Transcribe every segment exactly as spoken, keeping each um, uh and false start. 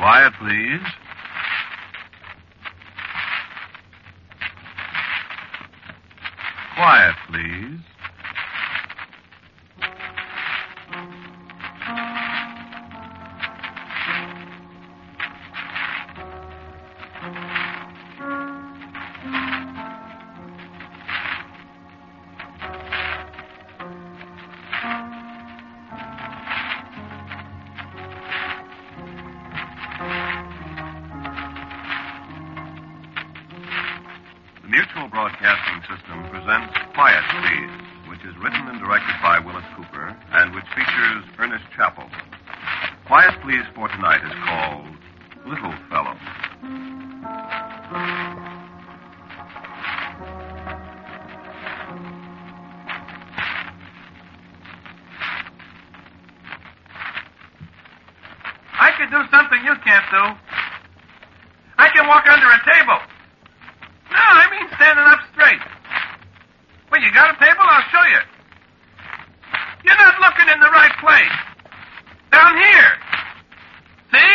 Quiet, please. Quiet, please. Mutual Broadcasting System presents Quiet, Please, which is written and directed by Willis Cooper and which features Ernest Chappell. Quiet, Please for tonight is called Little Fellow. I can do something you can't do. I can walk under a table. No, I mean standing up straight. Well, you got a table? I'll show you. You're not looking in the right place. Down here. See?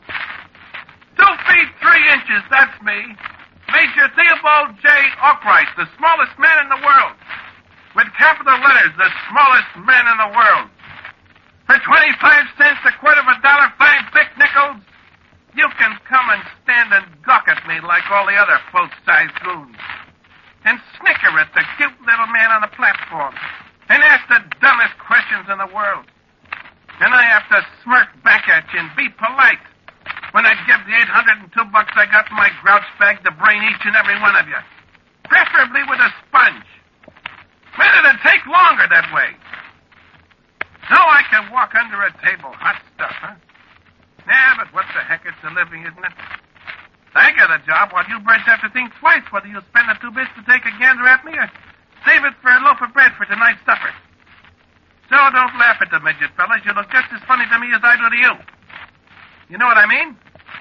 Two feet, three inches, that's me. Major Theobald J. Arkwright, the smallest man in the world. With capital letters, the smallest man in the world. For twenty-five cents, a quarter of a dollar, five thick nickels, you can come and stand and gawk at me like all the other full-size goons. And snicker at the cute little man on the platform. And ask the dumbest questions in the world. And I have to smirk back at you and be polite when I give the eight hundred two bucks I got in my grouch bag to brain each and every one of you. Preferably with a sponge. Why did it take longer that way? So I can walk under a table. Hot stuff, huh? Yeah, but what the heck, it's a living, isn't it? I get a job while you birds have to think twice whether you'll spend the two bits to take a gander at me or save it for a loaf of bread for tonight's supper. So don't laugh at the midget, fellas. You look just as funny to me as I do to you. You know what I mean?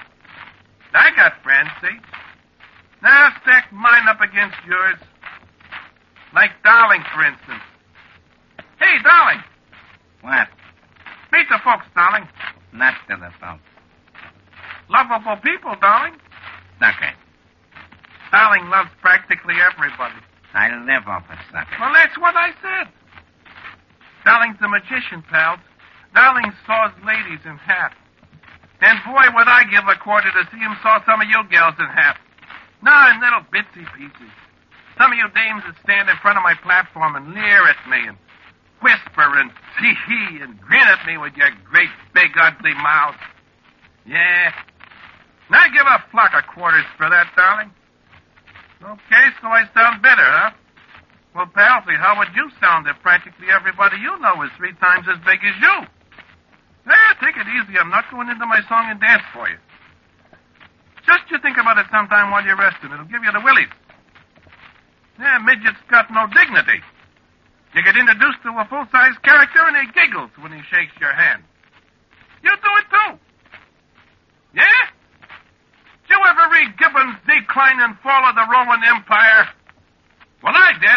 I got friends, see? Now stack mine up against yours. Like Darling, for instance. Hey, Darling. What? Meet the folks, Darling. Not to the folks. Lovable people, Darling. Sucker. Darling loves practically everybody. I live off a sucker. Well, that's what I said. Darling's a magician, pals. Darling saws ladies in half. And boy, would I give a quarter to see him saw some of you gals in half. No, in little bitsy pieces. Some of you dames that stand in front of my platform and leer at me and whisper and tee-hee and grin at me with your great, big, ugly mouth. Yeah. Now give a flock of quarters for that, Darling. Okay, so I sound better, huh? Well, Palsy, how would you sound if practically everybody you know is three times as big as you? Eh, take it easy. I'm not going into my song and dance for you. Just you think about it sometime while you're resting. It'll give you the willies. Yeah, midget's got no dignity. You get introduced to a full-size character and he giggles when he shakes your hand. You do it too. Yeah? Did you ever read Gibbon's Decline and Fall of the Roman Empire? Well, I did.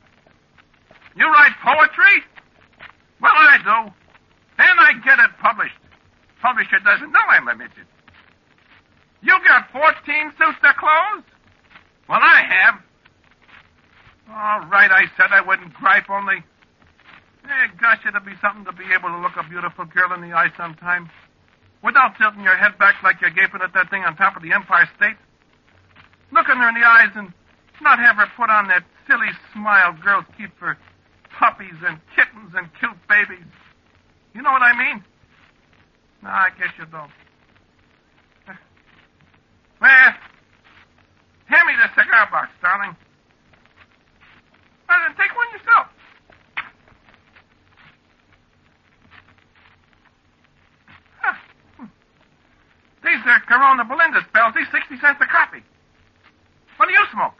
You write poetry? Well, I do. And I get it published. Publisher doesn't know I'm a midget. You got fourteen suits of clothes? Well, I have. All right, I said I wouldn't gripe, only... Eh, gosh, it'd be something to be able to look a beautiful girl in the eye sometime. Without tilting your head back like you're gaping at that thing on top of the Empire State. Looking her in the eyes and not have her put on that silly smile girls keep for puppies and kittens and cute babies. You know what I mean? No, I guess you don't. Well, hand me the cigar box, darling. Well, then take one yourself. Huh. These are Corona Belinda's, pals. These sixty cents a copy. What do you smoke?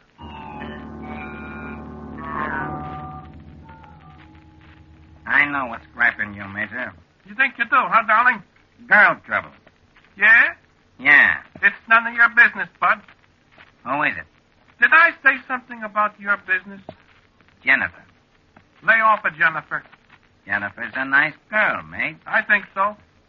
I know what's griping you, Major. You think you do, huh, darling? Girl trouble. Yeah? Yeah. It's none of your business, Bud. Who is it? Did I say something about your business? Jennifer. Lay off of Jennifer. Jennifer's a nice girl, mate. I think so.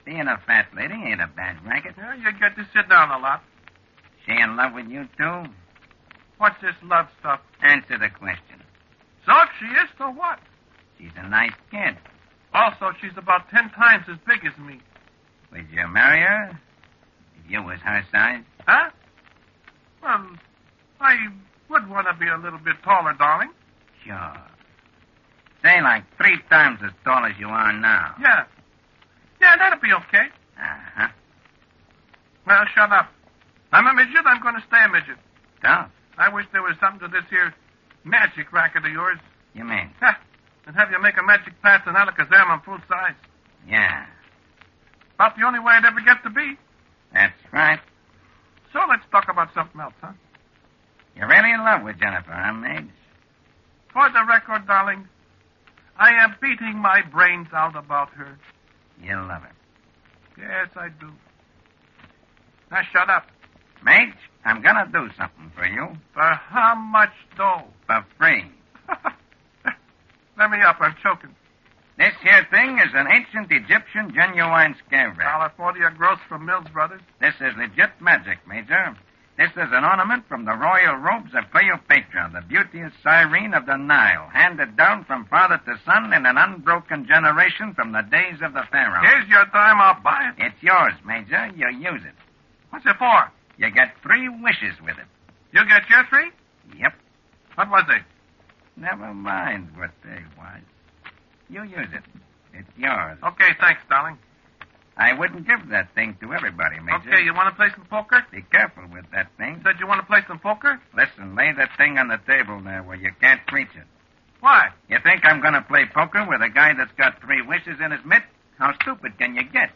Being a fat lady ain't a bad racket. Yeah, you get to sit down a lot. She in love with you, too? What's this love stuff? Answer the question. So if she is, so what? She's a nice kid. Also, she's about ten times as big as me. Would you marry her if you was her size? Huh? Well, I would want to be a little bit taller, darling. Sure. Say like three times as tall as you are now. Yeah. Yeah, that'll be okay. Uh-huh. Well, shut up. I'm a midget. I'm going to stay a midget. Tough. I wish there was something to this here magic racket of yours. You mean? Ha! And have you make a magic pass in Alakazam on full size. Yeah. About the only way I'd ever get to be. That's right. So let's talk about something else, huh? You're really in love with Jennifer, huh, Mage? For the record, darling, I am beating my brains out about her. You love her. Yes, I do. Now, shut up. Mage, I'm gonna do something for you. For how much dough? For free. Let me up. I'm choking. This here thing is an ancient Egyptian genuine scare wrap. California gross from Mills Brothers. This is legit magic, Major. This is an ornament from the royal robes of Cleopatra, the beauteous siren of the Nile, handed down from father to son in an unbroken generation from the days of the pharaoh. Here's your time. I'll buy it. It's yours, Major. You use it. What's it for? You get three wishes with it. You get your three? Yep. What was they? Never mind what they was. You use it. It's yours. Okay, thanks, darling. I wouldn't give that thing to everybody, Major. Okay, you want to play some poker? Be careful with that thing. Said you want to play some poker? Listen, lay that thing on the table there where you can't reach it. Why? You think I'm going to play poker with a guy that's got three wishes in his mitt? How stupid can you get?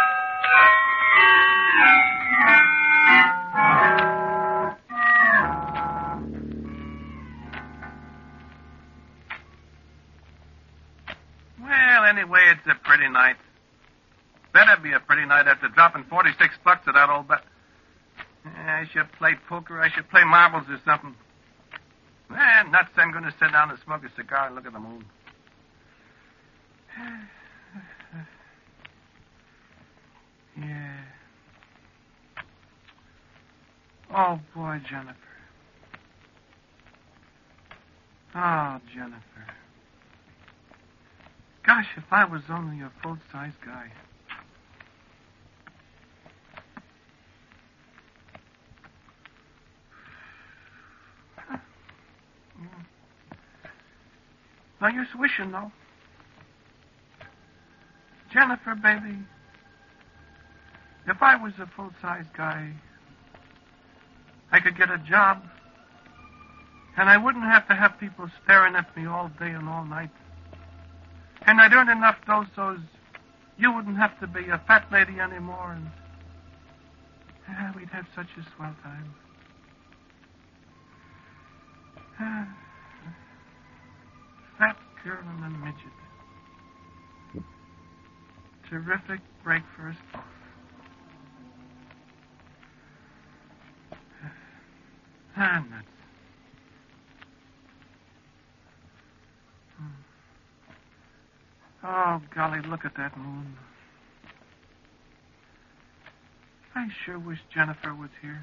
Well, anyway, it's a pretty night. Better be a pretty night after dropping forty-six bucks at that old bet. I should play poker. I should play marbles or something. Eh, nuts. I'm going to sit down and smoke a cigar and look at the moon. Yeah. Oh, boy, Jennifer. Oh, Jennifer. Gosh, if I was only a full-size guy. No use wishing, though. Jennifer, baby, if I was a full-size guy, I could get a job, and I wouldn't have to have people staring at me all day and all night. And I'd earn enough dough so you wouldn't have to be a fat lady anymore, and ah, we'd have such a swell time. Ah. Fat girl and a midget. Terrific break for us both. Ah, nuts. Oh, golly, look at that moon. I sure wish Jennifer was here.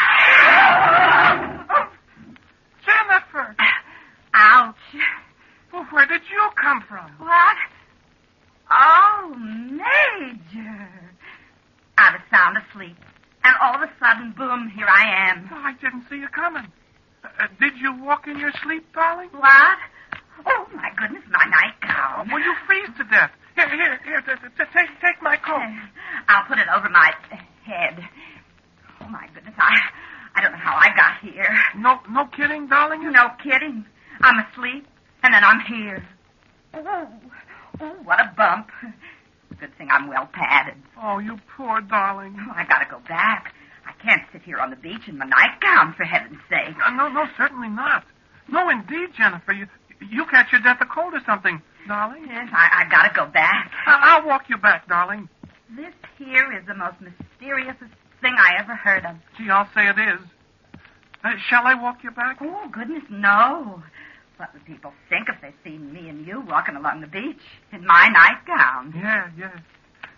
Oh, Jennifer! Ouch. Well, where did you come from? What? Oh, Major. I was sound asleep. And all of a sudden, boom, here I am. Oh, I didn't see you coming. Uh, uh, did you walk in your sleep, darling? What? Oh, my goodness, my nightgown. Will you freeze to death? Here, here, here, t- t- take, take my coat. I'll put it over my head. Oh, my goodness, I, I don't know how I got here. No, no kidding, darling? No kidding. I'm asleep, and then I'm here. Oh, oh, what a bump. Good thing I'm well padded. Oh, you poor darling. Oh, I gotta go back. I can't sit here on the beach in my nightgown, for heaven's sake. Uh, no, no, certainly not. No, indeed, Jennifer. You, you catch your death of cold or something, darling. Yes, I, I gotta go back. I, I'll walk you back, darling. This here is the most mysterious thing I ever heard of. Gee, I'll say it is. Uh, shall I walk you back? Oh, goodness, no. What would people think if they seen me and you walking along the beach in my nightgown? Yeah, yeah.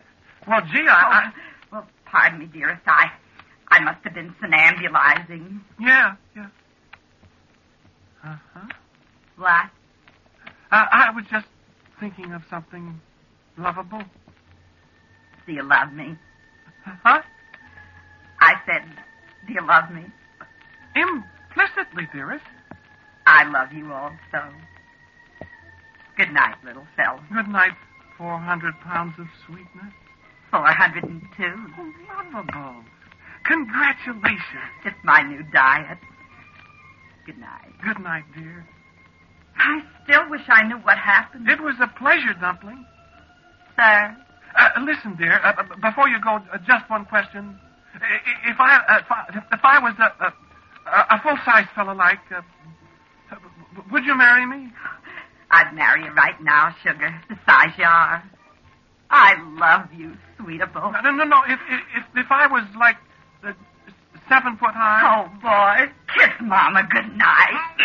Well, gee, I... Oh, I... well, pardon me, dearest. I, I must have been somnambulizing. Yeah, yeah. Uh-huh. What? Uh, I was just thinking of something lovable. Do you love me? Huh? I said, do you love me? Implicitly, dearest. I love you also. Good night, little fella. Good night, four hundred pounds of sweetness. Four hundred and two. Oh, lovable. Congratulations. It's my new diet. Good night. Good night, dear. I still wish I knew what happened. It was a pleasure, Dumpling. Sir? Uh, listen, dear, uh, b- before you go, uh, just one question. I- If I, uh, if I, if I was a, a, a full-size fellow like, uh, would you marry me? I'd marry you right now, sugar, the size you are. I love you, sweetable. No, no, no. If if if I was like uh, seven foot high. Oh, boy. Kiss Mama good night.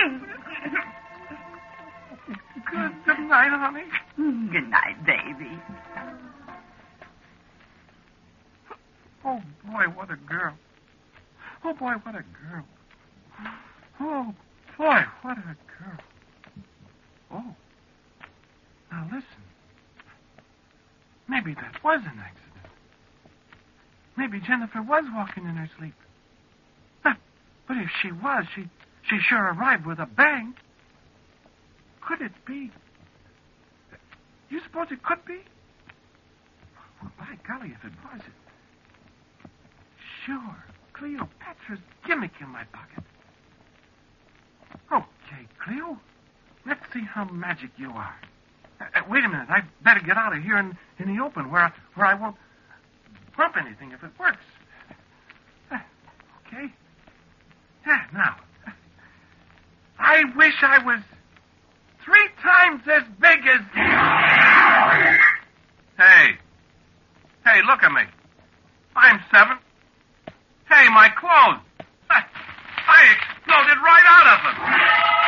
Good, good night, honey. Good night, baby. Oh, boy, what a girl. Oh, boy, what a girl. Oh, boy, what a girl. Oh. Now, listen. Maybe that was an accident. Maybe Jennifer was walking in her sleep. But, but if she was, she, she sure arrived with a bang. Could it be? You suppose it could be? Well, by golly, if it was, it... Sure. Cleopatra's gimmick in my pocket. Okay, Cleo. Let's see how magic you are. Uh, uh, wait a minute. I'd better get out of here in, in the open where I, where I won't bump anything if it works. Uh, okay. Yeah, now. I wish I was three times as big as... Hey. Hey, look at me. I'm seven. Hey, my clothes. I, I exploded right out of them.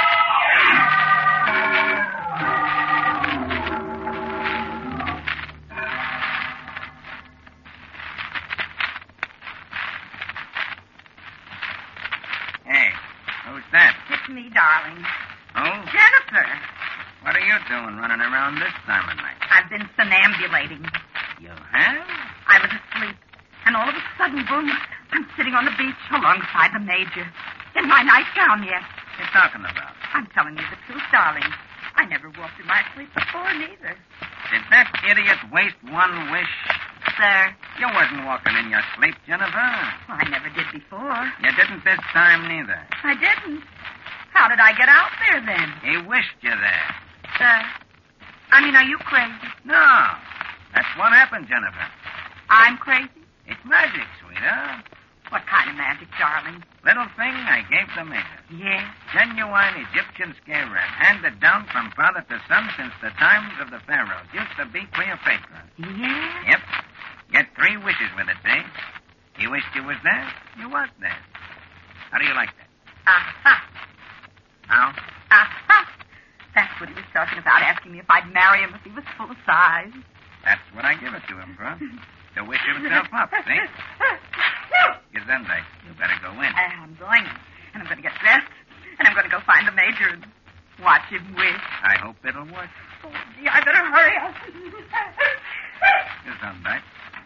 Hey, who's that? It's me, darling. Oh? Jennifer. What are you doing running around this time of night? I've been somnambulating. You have? I was asleep, and all of a sudden, boom, I'm sitting on the beach alongside the Major. In my nightgown yet. What are you talking about? I'm telling you the truth, darling. I never walked in my sleep before, neither. Did that idiot waste one wish? Sir, You wasn't walking in your sleep, Jennifer. well, I never did before. You didn't this time, neither. I didn't. How did I get out there, then? He wished you there. Sir, I mean, are you crazy? No. That's what happened, Jennifer. I'm crazy? It's magic, sweetheart. What kind of magic, darling? Little thing I gave the Major. Yes. Genuine Egyptian scare rat, handed down from father to son since the times of the pharaohs. Used to be Cleopatra. Yes? Yep. Get three wishes with it, see? He wished you was there. You was there. How do you like that? Aha. How? Aha. That's what he was talking about, asking me if I'd marry him if he was full size. That's what I give it to him, bro. To wish himself up, see? Gesundheit. You better go in. I'm going, and I'm going to get dressed, and I'm going to go find the Major and watch him wish. I hope it'll work. Oh, gee, I better hurry up. Gesundheit.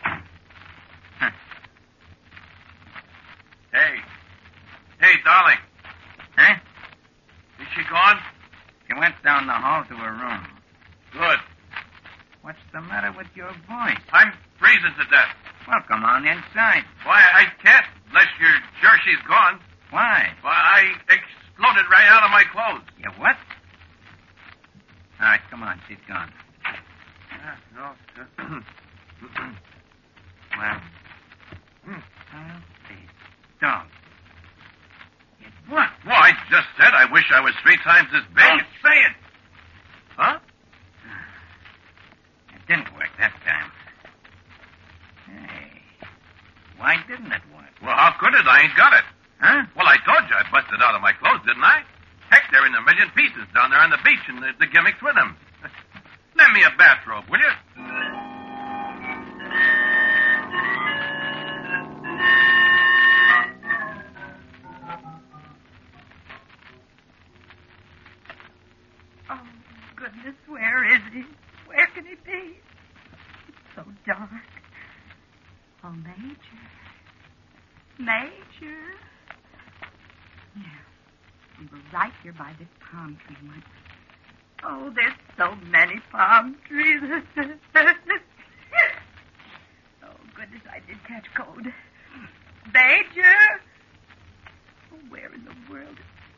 Hey. Hey, darling. Huh? Is she gone? She went down the hall to her room. Good. What's the matter with your voice? I'm freezing to death. Well, come on inside. Why, I can't unless you're sure she's gone. Why? Why, I exploded right out of my clothes. You what? All right, come on. She's gone. Yeah, no. Well, I'll be dog. What? Well, I just said I wish I was three times as big. Don't say it. Huh? It didn't work that time. Hey, why didn't it work? Well, how could it? I ain't got it. Huh? Well, I told you I busted out of my clothes, didn't I? Heck, they're in a million pieces down there on the beach, and the, the gimmicks with them. Lend me a bathrobe, will you? be? It's so dark. Oh, Major. Major. Yeah. We were right here by this palm tree once. Oh, there's so many palm trees. Oh, goodness, I did catch cold. Major! Oh, where in the world?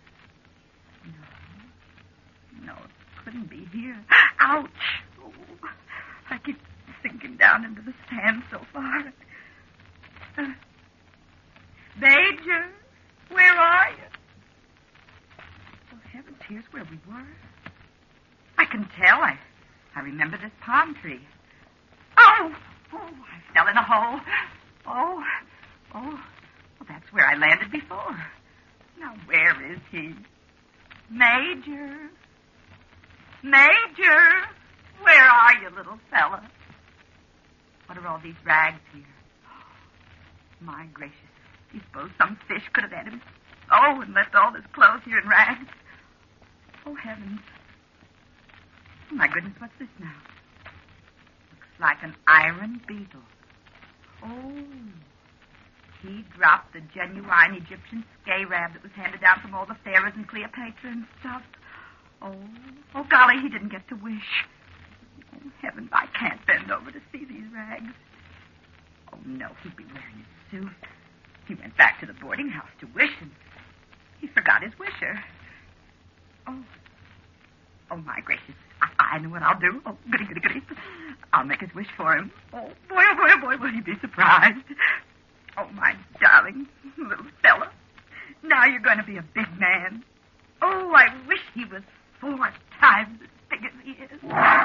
No. No, it couldn't be here. Ouch! Oh, I keep sinking down into the sand so far. Uh, Major, where are you? Oh, heavens, here's where we were. I can tell. I, I remember this palm tree. Oh! Oh, I fell in a hole. Oh, oh, well, that's where I landed before. Now, where is he? Major. Major, where are you, little fella? What are all these rags here? My gracious. Do you suppose some fish could have had him? Oh, and left all his clothes here in rags. Oh, heavens. Oh, my goodness, what's this now? Looks like an iron beetle. Oh, he dropped the genuine Egyptian scarab that was handed down from all the pharaohs and Cleopatra and stuff. Oh, oh, golly, he didn't get to wish. Oh, heavens, I can't bend over to see these rags. Oh, no, he'd be wearing his suit. He went back to the boarding house to wish, and he forgot his wisher. Oh, oh, my gracious. I, I know what I'll do. Oh, goody, goody, goody. I'll make his wish for him. Oh, boy, oh, boy, oh, boy, will he be surprised. Oh, my darling little fella. Now you're going to be a big man. Oh, I wish he was four times as big as he is.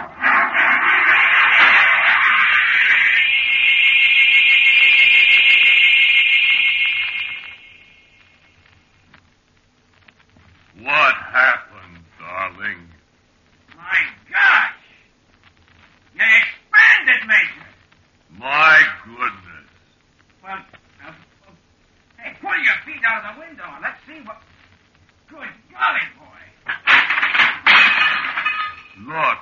What happened, darling? My gosh! You expanded, Major. My goodness. Well, uh, uh, hey, pull your feet out of the window and let's see what... Good golly, boy. Look.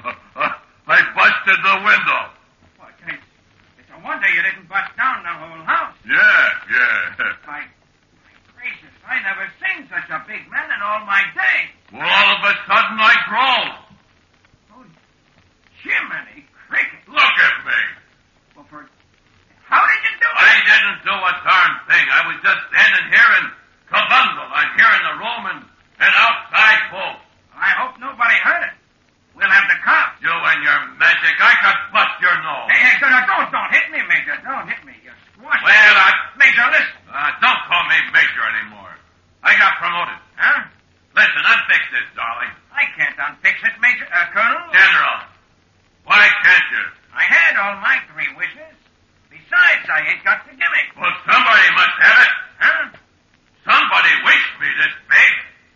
I busted the window. Well, it's, it's a wonder you didn't bust down the whole house. Yeah, yeah. My, my gracious, I never seen such a big man in all my days. Well, all of a sudden I grown. Oh, Jiminy Cricket. Look at me. Well, for... How did you do it? I didn't do a darn thing. I was just standing here in Kabundle. I'm here in the room and, and outside both. I hope nobody heard it. We'll have the cops. You and your magic. I could bust your nose. Hey, hey, don't, don't, don't hit me, Major. Don't hit me. You're squashing. Well, I... Major, listen. Uh, don't call me Major anymore. I got promoted. Huh? Listen, unfix this, darling. I can't unfix it, Major. Uh, Colonel? General, why can't you? I had all my three wishes. Besides, I ain't got the gimmick. Well, somebody must have it. Huh? Somebody wished me this big.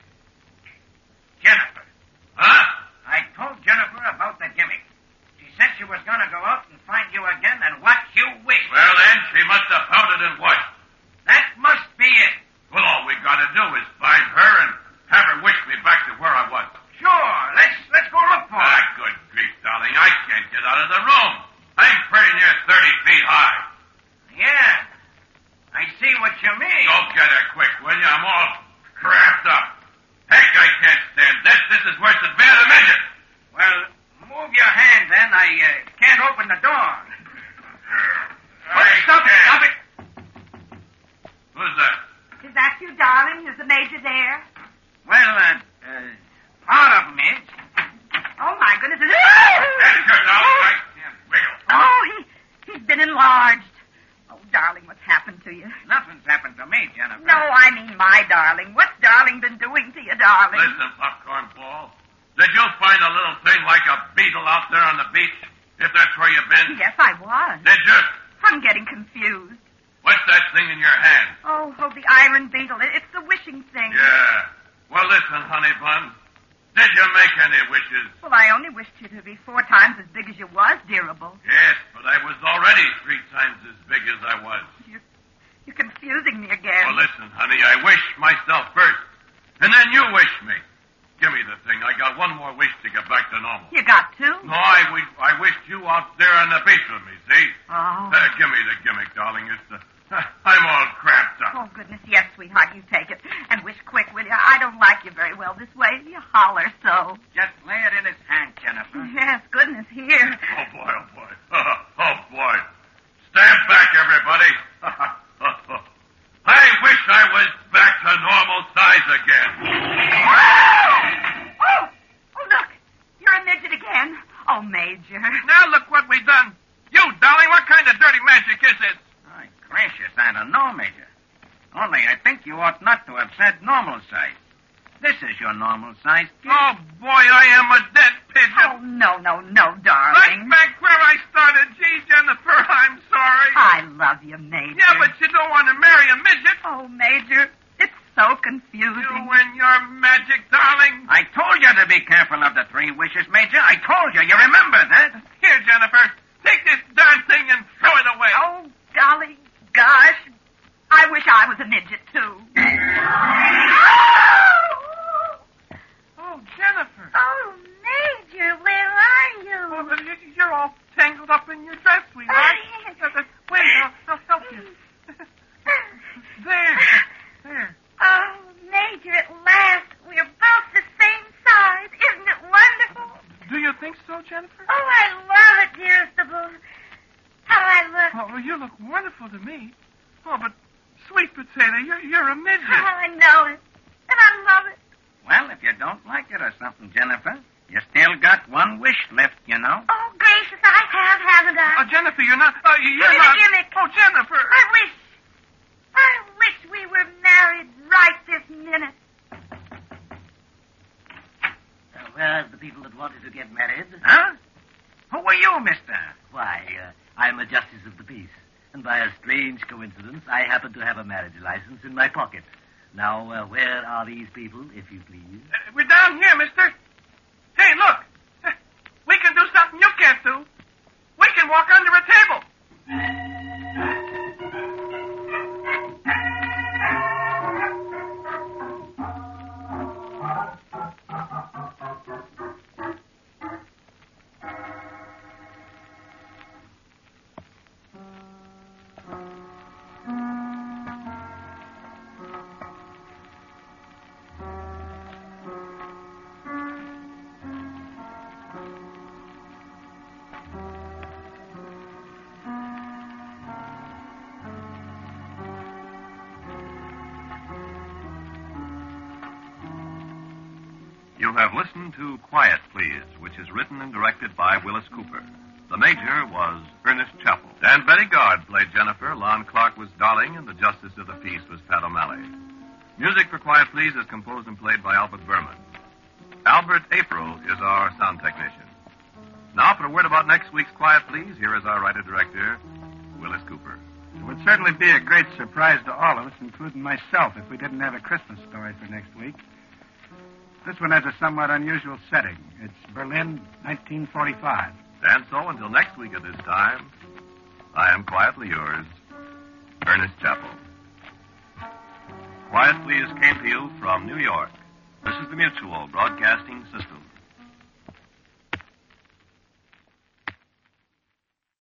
Jennifer. Huh? I told Jennifer about the gimmick. She said she was going to go out and find you again and what you wish. Well, then, she must have found it in what? That must be it. Well, all we got to do is find her and have her wish me back to where I was. Sure. Let's let's go look for her. Ah, good grief, darling. I can't get out of the room. I'm pretty near thirty feet high. Yeah. I see what you mean. Go get her quick, will you? I'm all cramped up. Heck, I can't stand this. This is worse than being a midget. Well, move your hand then. I uh, can't open the door. Oh, stop it, stop it. Who's that? Is that you, darling? Is the Major there? Well, uh, uh part of him is. Oh, my goodness. That's your darling. I can't wiggle. Oh, he, he's been enlarged. Oh, darling, what's happened to you? Nothing's happened to me, Jennifer. No, I mean my darling. What's darling been doing to you, darling? Listen, Popcorn Ball. Did you find a little thing like a beetle out there on the beach? If that's where you've been? Yes, I was. Did you? I'm getting confused. What's that thing in your hand? Oh, oh, the iron beetle. It- It's the wishing thing. Yeah. Well, listen, honey bun. Did you make any wishes? Well, I only wished you to be four times as big as you was, dearable. Yes, but I was already three times as big as I was. You're, you're confusing me again. Well, listen, honey, I wish myself first, and then you wish me. Give me the thing. I got one more wish to get back to normal. You got two? No, I, wi- I wish out there on the beach with me, see? Oh. Uh, give me the gimmick, darling. It's uh, I'm all cramped up. Oh, goodness, yes, sweetheart, you take it. And wish quick, will you? I don't like you very well this way. You holler so. Just lay it in his hand, Jennifer. Yes, goodness, here. Oh, boy, oh, boy. Oh, boy. Stand back, everybody. I wish I was back to normal size again. Oh! Oh, look. You're a midget again. Oh, Major. Now look what we done. You, darling, what kind of dirty magic is this? My gracious, I don't know, Major. Only I think you ought not to have said normal size. This is your normal size, kid. Oh, boy, I am a dead pigeon. Oh, no, no, no, Right darling. back where I started. Gee, Jennifer, I'm sorry. I love you, Major. Yeah, but you don't want to marry a midget. Oh, Major, it's so confusing. You and your magic, darling. I told you to be careful of the three wishes, Major. I told you. You remember that? Here, Jennifer, take this darn thing and throw it away. Oh, golly gosh. I wish I was a midget, too. Oh, Jennifer. Oh, Major, where are you? Oh, but you- you're all tangled up in your dress, sweetheart. Uh, uh, Wait, I'll, I'll help you. There. There. Oh, Major, at last. We're both the same size. Isn't it wonderful? Do you think so, Jennifer? Oh, I love it, dearest of all. How I look. Oh, well, you look wonderful to me. Oh, but, sweet potato, you're, you're a midget. Oh, I know it. And I love it. Well, if you don't like it or something, Jennifer, you still got one wish left, you know. Oh, gracious, I have, haven't I? Oh, Jennifer, you're not... Uh, you're Give me the not... gimmick. Oh, Jennifer. I wish... I wish we were married right this minute. Uh, where's the people that wanted to get married? Huh? Who are you, mister? Why, uh, I'm a justice of the peace. And by a strange coincidence, I happen to have a marriage license in my pocket. Now, uh, where are these people, if you please? Uh, we're down here, mister. Hey, look. Uh, We can do something you can't do. We can walk under a table. You have listened to Quiet, Please, which is written and directed by Willis Cooper. The Major was Ernest Chappell. And Betty Gard played Jennifer. Lon Clark was Darling, and the Justice of the Peace was Pat O'Malley. Music for Quiet, Please is composed and played by Albert Berman. Albert April is our sound technician. Now, for a word about next week's Quiet, Please, here is our writer-director, Willis Cooper. It would certainly be a great surprise to all of us, including myself, if we didn't have a Christmas story for next week. This one has a somewhat unusual setting. It's Berlin, nineteen forty-five. And so, until next week at this time, I am quietly yours, Ernest Chappell. Quiet, Please came to you from New York. This is the Mutual Broadcasting System.